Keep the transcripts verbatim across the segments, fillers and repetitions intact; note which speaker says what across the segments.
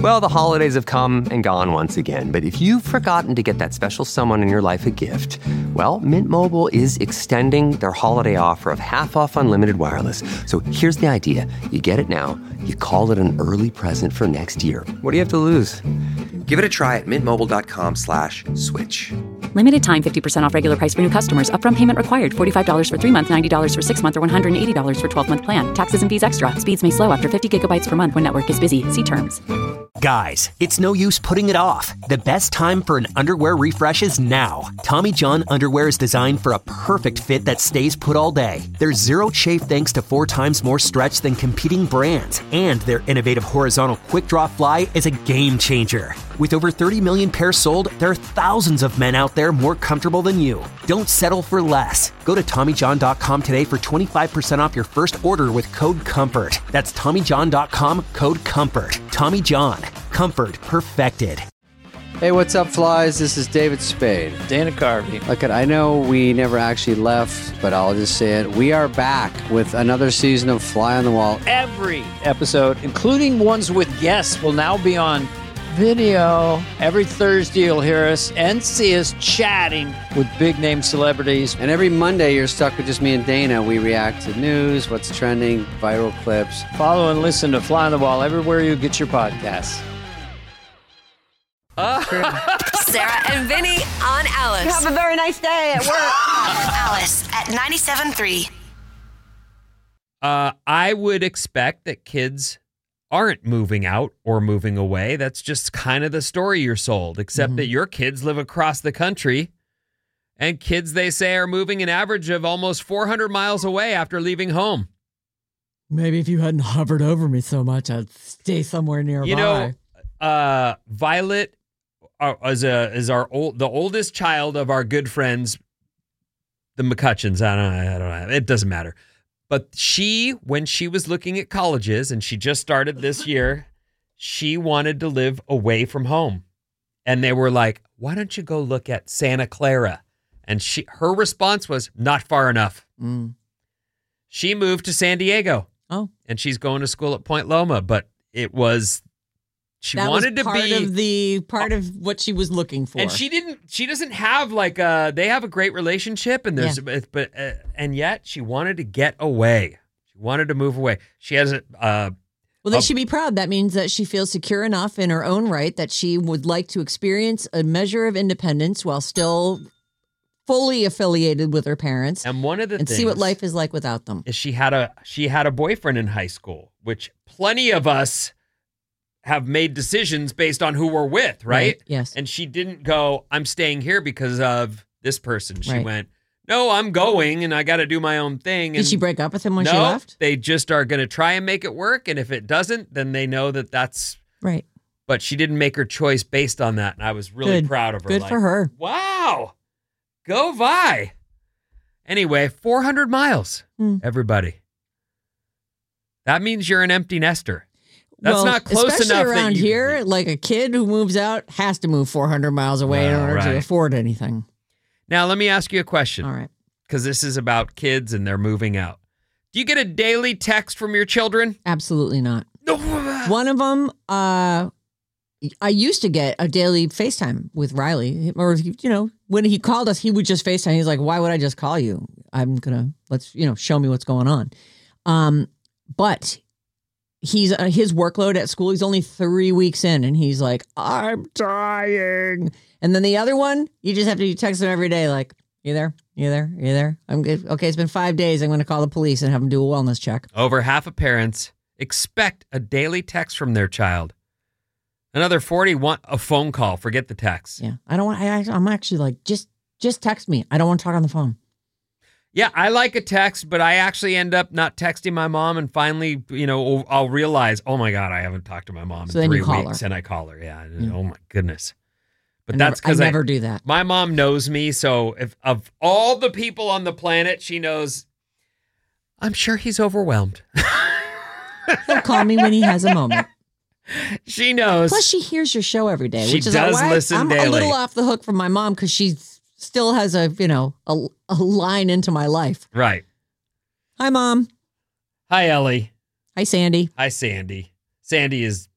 Speaker 1: Well, the holidays have come and gone once again, but if you've forgotten to get that special someone in your life a gift, well, Mint Mobile is extending their holiday offer of half off unlimited wireless. So here's the idea. You get it now, you call it an early present for next year. What do you have to lose? Give it a try at mintmobile.com slash switch.
Speaker 2: Limited time fifty percent off regular price for new customers. Upfront payment required. forty-five dollars for three months, ninety dollars for six months, or one hundred eighty dollars for twelve month plan. Taxes and fees extra. Speeds may slow after fifty gigabytes per month when network is busy. See terms.
Speaker 3: Guys, it's no use putting it off. The best time for an underwear refresh is now. Tommy John underwear is designed for a perfect fit that stays put all day. There's zero chafe thanks to four times more stretch than competing brands. And their innovative horizontal quick draw fly is a game changer. With over thirty million pairs sold, there are thousands of men out there more comfortable than you. Don't settle for less. Go to Tommy John dot com today for twenty-five percent off your first order with code COMFORT. That's Tommy John dot com, code COMFORT. Tommy John. Comfort perfected.
Speaker 4: Hey, what's up, flies? This is David Spade.
Speaker 5: Dana Carvey.
Speaker 4: Look, I know we never actually left, but I'll just say it. We are back with another season of Fly on the Wall.
Speaker 5: Every episode, including ones with guests, will now be on video. Every Thursday, you'll hear us and see us chatting with big-name celebrities.
Speaker 4: And every Monday, you're stuck with just me and Dana. We react to news, what's trending, viral clips.
Speaker 5: Follow and listen to Fly on the Wall everywhere you get your podcasts.
Speaker 6: Uh. Sarah and Vinny on Alice.
Speaker 7: Have a very nice day at work.
Speaker 6: Alice at ninety-seven point three.
Speaker 8: Uh, I would expect that kids aren't moving out or moving away. That's just kind of the story you're sold, except mm-hmm. that your kids live across the country, and kids, they say, are moving an average of almost four hundred miles away after leaving home.
Speaker 9: Maybe if you hadn't hovered over me so much, I'd stay somewhere nearby.
Speaker 8: You know, uh, Violet uh, is, a, is our old, the oldest child of our good friends, the McCutcheons. I don't know. I don't know. It doesn't matter. But she, when she was looking at colleges, and she just started this year, she wanted to live away from home. And they were like, why don't you go look at Santa Clara? And she, her response was, not far enough.
Speaker 9: Mm.
Speaker 8: She moved to San Diego.
Speaker 9: Oh.
Speaker 8: And she's going to school at Point Loma. But it was, she
Speaker 9: that
Speaker 8: wanted
Speaker 9: was
Speaker 8: to
Speaker 9: part
Speaker 8: be.
Speaker 9: of the, part of what she was looking for.
Speaker 8: And she didn't, she doesn't have like a, they have a great relationship. And there's,
Speaker 9: Yeah.
Speaker 8: but, uh, and yet she wanted to get away. She wanted to move away. She has a, uh,
Speaker 9: Well, they
Speaker 8: a-
Speaker 9: should be proud. That means that she feels secure enough in her own right that she would like to experience a measure of independence while still fully affiliated with her parents.
Speaker 8: And one of the
Speaker 9: and
Speaker 8: things
Speaker 9: see what life is like without them.
Speaker 8: is she had a she had a boyfriend in high school, which plenty of us have made decisions based on who we're with, right?
Speaker 9: Right, yes.
Speaker 8: And she didn't go, I'm staying here because of this person. She
Speaker 9: Right.
Speaker 8: went, no, I'm going and I got to do my own thing.
Speaker 9: Did
Speaker 8: And
Speaker 9: she break up with him when
Speaker 8: no,
Speaker 9: she left?
Speaker 8: they just are going to try and make it work. And if it doesn't, then they know that that's,
Speaker 9: Right.
Speaker 8: but she didn't make her choice based on that. And I was really
Speaker 9: Good.
Speaker 8: proud of her.
Speaker 9: Good
Speaker 8: Like,
Speaker 9: for her.
Speaker 8: Wow. Go Vi. Anyway, four hundred miles,
Speaker 9: Hmm.
Speaker 8: everybody. That means you're an empty nester. That's
Speaker 9: well,
Speaker 8: not close
Speaker 9: especially
Speaker 8: enough.
Speaker 9: around
Speaker 8: that you,
Speaker 9: here, like a kid who moves out has to move four hundred miles away in
Speaker 8: Well,
Speaker 9: order
Speaker 8: right.
Speaker 9: to afford anything.
Speaker 8: Now, let me ask you a question.
Speaker 9: All right.
Speaker 8: Because this is about kids and they're moving out. Do you get a daily text from your children?
Speaker 9: Absolutely not. One of them, uh, I used to get a daily FaceTime with Riley. Or, you know, when he called us, he would just FaceTime. He's like, why would I just call you? I'm going to, let's, you know, show me what's going on. Um, but he's, uh, his workload at school, he's only three weeks in and he's like, I'm dying. And then the other one, you just have to text him every day. Like, you there? You there? You there? I'm good. Okay. It's been five days. I'm going to call the police and have them do a wellness check.
Speaker 8: Over half of parents expect a daily text from their child. Another forty want a phone call. Forget the text.
Speaker 9: Yeah. I don't want, I, I'm actually like, just, just text me. I don't want to talk on the phone.
Speaker 8: Yeah, I like a text, but I actually end up not texting my mom, and finally, you know, I'll realize, oh my God, I haven't talked to my mom
Speaker 9: So
Speaker 8: in
Speaker 9: then
Speaker 8: three
Speaker 9: you call
Speaker 8: weeks,
Speaker 9: her.
Speaker 8: and I call her. Yeah,
Speaker 9: Yeah.
Speaker 8: oh my goodness. But
Speaker 9: I
Speaker 8: that's
Speaker 9: never- I
Speaker 8: because
Speaker 9: never do that.
Speaker 8: My mom knows me, so if of all the people on the planet, she knows. I'm sure he's overwhelmed.
Speaker 9: He'll call me when he has a moment.
Speaker 8: She knows.
Speaker 9: Plus, she hears your show every day.
Speaker 8: She
Speaker 9: which is
Speaker 8: does
Speaker 9: why
Speaker 8: listen
Speaker 9: I'm
Speaker 8: daily.
Speaker 9: a little off the hook from my mom because she still has a, you know, a, a line into my life.
Speaker 8: Right.
Speaker 9: Hi, Mom.
Speaker 8: Hi, Ellie.
Speaker 9: Hi, Sandy.
Speaker 8: Hi, Sandy. Sandy is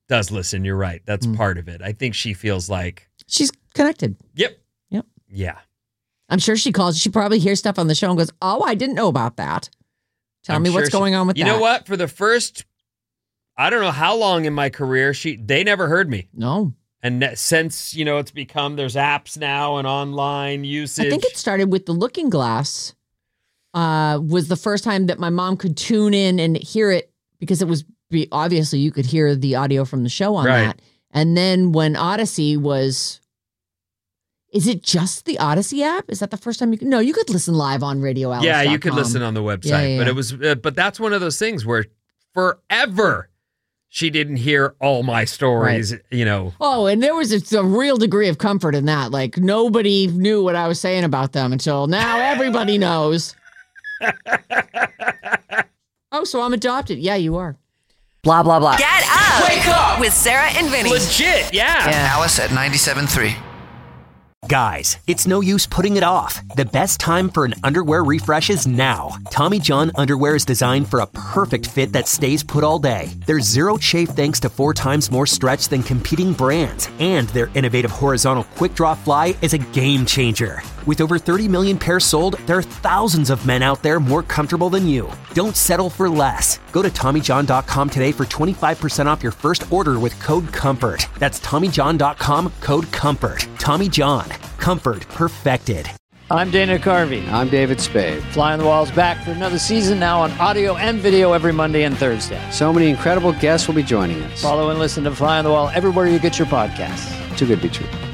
Speaker 8: does listen. You're right. That's mm. part of it. I think she feels like
Speaker 9: she's connected.
Speaker 8: Yep.
Speaker 9: Yep.
Speaker 8: Yeah.
Speaker 9: I'm sure she calls. She probably hears stuff on the show and goes, "Oh, I didn't know about that. Tell
Speaker 8: I'm
Speaker 9: me
Speaker 8: sure
Speaker 9: what's
Speaker 8: she,
Speaker 9: going on with
Speaker 8: you
Speaker 9: that."
Speaker 8: You know what? For the first, I don't know how long in my career, she they never heard me.
Speaker 9: No.
Speaker 8: And since, you know, it's become, there's apps now and online usage.
Speaker 9: I think it started with the Looking Glass. Uh, was the first time that my mom could tune in and hear it because it was be, obviously you could hear the audio from the show on
Speaker 8: right.
Speaker 9: that. And then when Odyssey was, is it just the Odyssey app? Is that the first time you could? No, you could listen live on radio alice dot com.
Speaker 8: Yeah, you could listen on the website,
Speaker 9: yeah, yeah,
Speaker 8: but
Speaker 9: yeah.
Speaker 8: it was, uh, but that's one of those things where forever she didn't hear all my stories, right. you know.
Speaker 9: Oh, and there was a, a real degree of comfort in that. Like nobody knew what I was saying about them until now everybody knows. Oh, so I'm adopted. Yeah, you are.
Speaker 6: Blah, blah, blah. Get up.
Speaker 10: Wake up.
Speaker 6: With Sarah and Vinny.
Speaker 8: Legit, yeah.
Speaker 10: yeah. Alice at ninety-seven point three.
Speaker 3: Guys, it's no use putting it off. The best time for an underwear refresh is now. Tommy John underwear is designed for a perfect fit that stays put all day. There's zero chafe thanks to four times more stretch than competing brands. And their innovative horizontal quick draw fly is a game changer. With over thirty million pairs sold, there are thousands of men out there more comfortable than you. Don't settle for less. Go to Tommy John dot com today for twenty-five percent off your first order with code COMFORT. That's Tommy John dot com, code COMFORT. Tommy John. Comfort perfected.
Speaker 5: I'm Dana Carvey.
Speaker 4: I'm David Spade.
Speaker 5: Fly on the Wall's back for another season now on audio and video every Monday and Thursday.
Speaker 4: So many incredible guests will be joining us.
Speaker 5: Follow and listen to Fly on the Wall everywhere you get your podcasts.
Speaker 4: Too good to be true.